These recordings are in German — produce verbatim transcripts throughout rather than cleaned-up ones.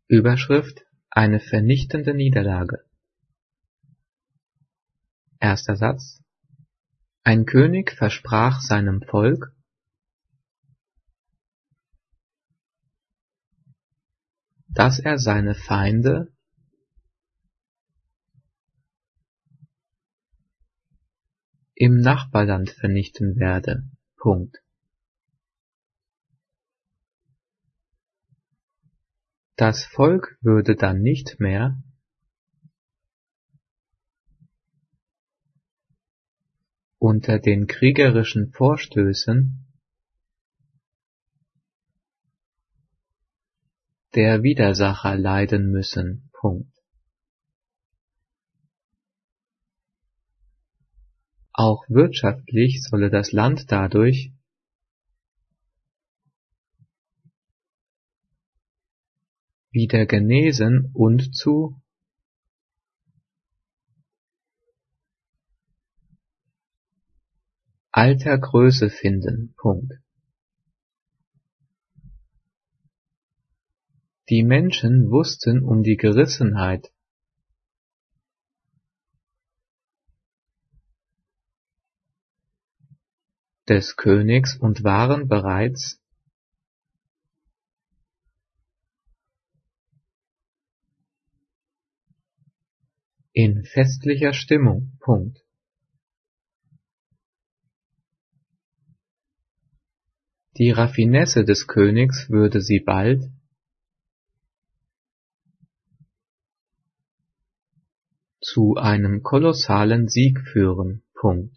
Überschrift: Eine vernichtende Niederlage. Erster Satz: Ein König versprach seinem Volk, dass er seine Feinde im Nachbarland vernichten werde. Punkt. Das Volk würde dann nicht mehr unter den kriegerischen Vorstößen der Widersacher leiden müssen. Punkt. Auch wirtschaftlich solle das Land dadurch wieder genesen und zu alter Größe finden. Punkt. Die Menschen wussten um die Gerissenheit des Königs und waren bereits in festlicher Stimmung. Punkt. Die Raffinesse des Königs würde sie bald zu einem kolossalen Sieg führen. Punkt.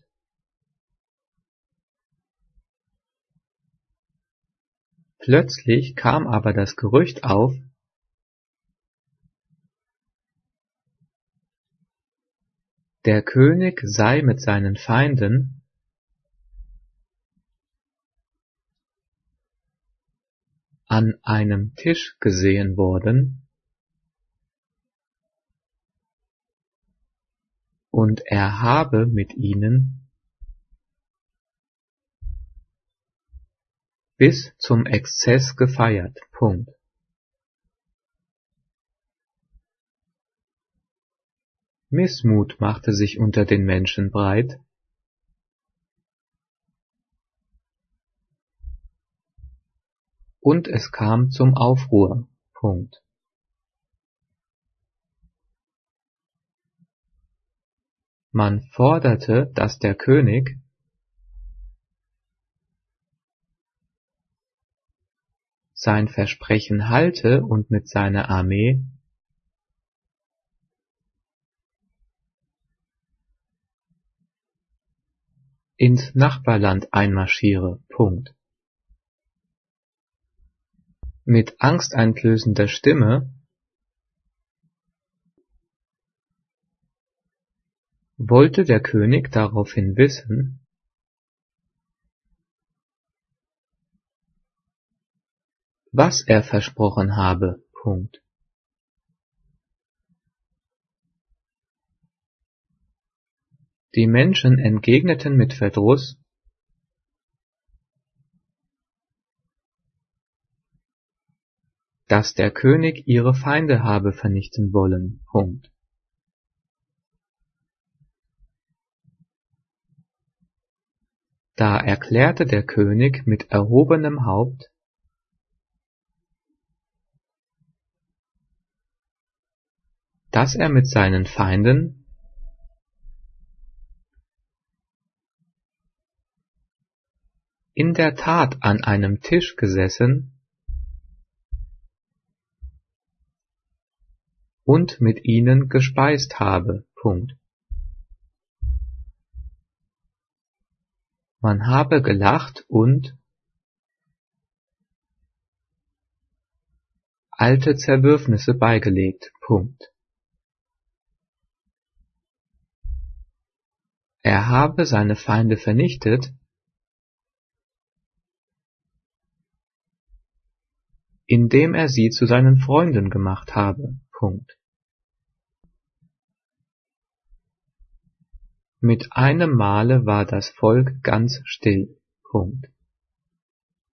Plötzlich kam aber das Gerücht auf, der König sei mit seinen Feinden an einem Tisch gesehen worden und er habe mit ihnen bis zum Exzess gefeiert. Punkt. Missmut machte sich unter den Menschen breit, und es kam zum Aufruhr. Punkt. Man forderte, dass der König sein Versprechen halte und mit seiner Armee ins Nachbarland einmarschiere. Punkt. Mit angsteinflößender Stimme wollte der König daraufhin wissen, was er versprochen habe. Punkt. Die Menschen entgegneten mit Verdruss, dass der König ihre Feinde habe vernichten wollen. Punkt. Da erklärte der König mit erhobenem Haupt, dass er mit seinen Feinden in der Tat an einem Tisch gesessen und mit ihnen gespeist habe. Punkt. Man habe gelacht und alte Zerwürfnisse beigelegt. Punkt. Er habe seine Feinde vernichtet, indem er sie zu seinen Freunden gemacht habe. Punkt. Mit einem Male war das Volk ganz still. Punkt.